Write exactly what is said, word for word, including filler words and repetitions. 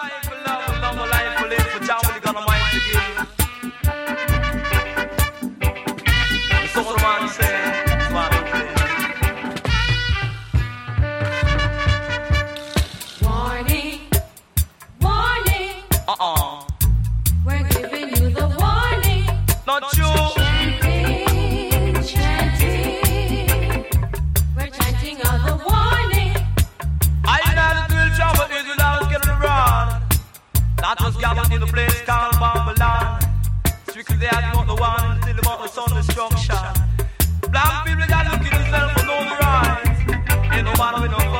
life for love, and love, a life for live, for Jah will gonna mind to give. The soul of man says, it's what I'm saying. Warning, warning. Uh-uh. We're giving you the warning. Not you. Chanting, chanting. We're chanting all the warning. I know the real trouble is without getting around. That was gathered in a place called Babylon. Strictly they had not the one until about the sun destruction. Black people got looking themselves for no right. Ain't no matter with no